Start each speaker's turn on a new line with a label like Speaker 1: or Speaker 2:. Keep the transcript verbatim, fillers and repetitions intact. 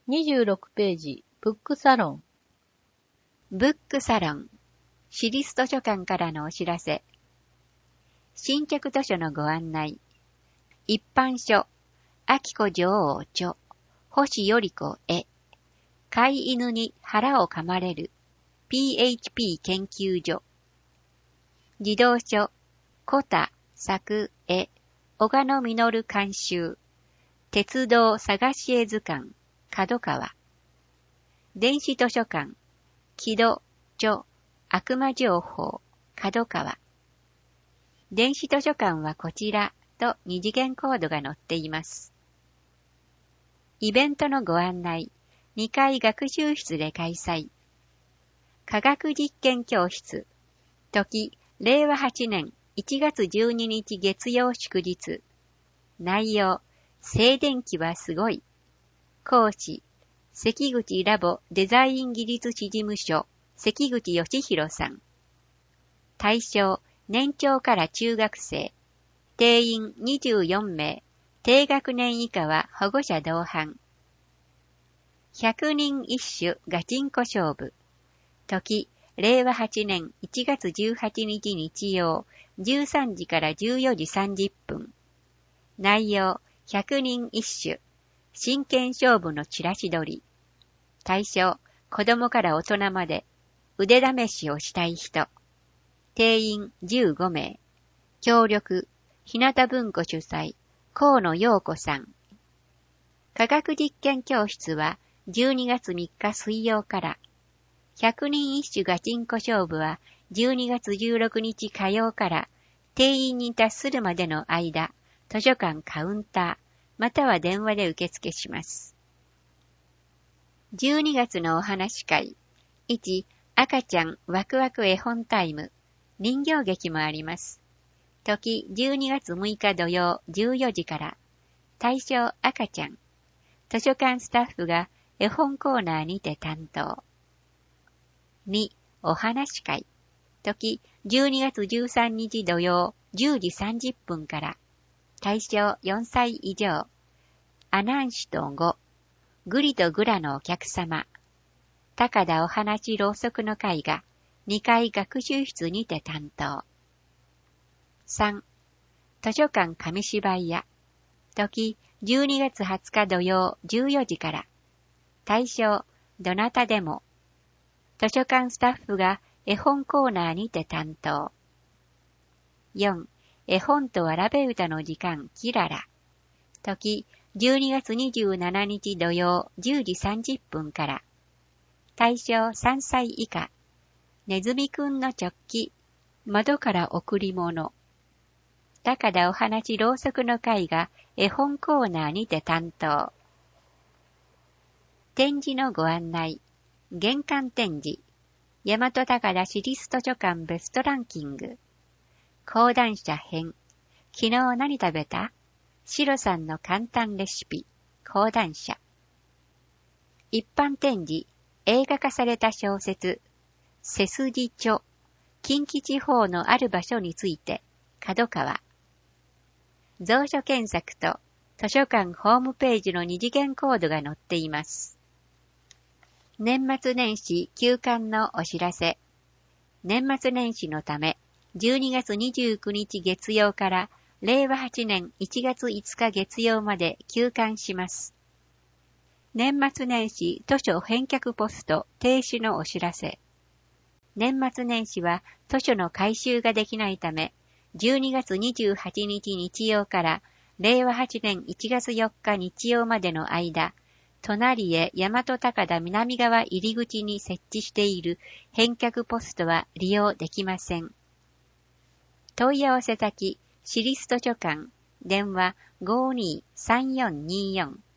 Speaker 1: にじゅうろくページ、ブックサロン。
Speaker 2: ブックサロン。私立図書館からのお知らせ。新着図書のご案内。一般書。秋子女王著。星より子絵。飼い犬に腹を噛まれる。ピーエイチピー 研究所。児童書。コタ、作、絵。小鹿野実監修。鉄道探し絵図鑑。角川。電子図書館。木戸、著、悪魔情報。角川。電子図書館はこちらと二次元コードが載っています。イベントのご案内。にかい学習室で開催。科学実験教室。時、れいわはちねんいちがつじゅうににち月曜祝日。内容、静電気はすごい。講師、関口ラボデザイン技術士事務所、関口義弘さん。対象、年長から中学生。定員にじゅうよんめい。低学年以下は保護者同伴。ひゃくにん一首ガチンコ勝負。時、れいわはちねんいちがつじゅうはちにち日曜、じゅうさんじからじゅうよじさんじゅっぷん。内容、ひゃくにん一首。真剣勝負のチラシ取り。対象、子供から大人まで。腕試しをしたい人。定員じゅうごめい。協力、日向文庫主催、河野陽子さん。科学実験教室はじゅうにがつみっか水曜から。ひゃくにん一首ガチンコ勝負はじゅうにがつじゅうろくにち火曜から。定員に達するまでの間、図書館カウンター、または電話で受付します。じゅうにがつのお話会。いち、赤ちゃんワクワク絵本タイム。人形劇もあります。時じゅうにがつむいか土曜じゅうよじから。対象赤ちゃん。図書館スタッフが絵本コーナーにて担当。に、お話会。時じゅうにがつじゅうさんにち土曜じゅうじさんじゅっぷんから。対象よんさい以上。阿南市とご。グリとグラのお客様。高田お話ろうそくの会がにかい学習室にて担当。さん、図書館紙芝居屋。時じゅうにがつはつか土曜じゅうよじから。対象、どなたでも。図書館スタッフが絵本コーナーにて担当。よん、絵本とわらべ歌の時間キララ。時じゅうにがつにじゅうしちにち土曜じゅうじさんじゅっぷんから。対象さんさい以下。ねずみくんの直帰。窓から贈り物。高田お話ろうそくの会が絵本コーナーにて担当。展示のご案内。玄関展示。大和高田市立図書館ベストランキング。講談社編。昨日何食べた？シロさんの簡単レシピ。講談社。一般展示。映画化された小説。背筋帳。近畿地方のある場所について。角川。蔵書検索と図書館ホームページの二次元コードが載っています。年末年始休館のお知らせ。年末年始のため、じゅうにがつにじゅうくにち月曜かられいわはちねんいちがついつか月曜まで休館します。年末年始図書返却ポスト停止のお知らせ。年末年始は図書の回収ができないため、じゅうにがつにじゅうはちにち日曜かられいわはちねんいちがつよっか日曜までの間、隣へ大和高田南側入り口に設置している返却ポストは利用できません。問い合わせ先、市立図書館、電話 ごーにーさんよんにーよん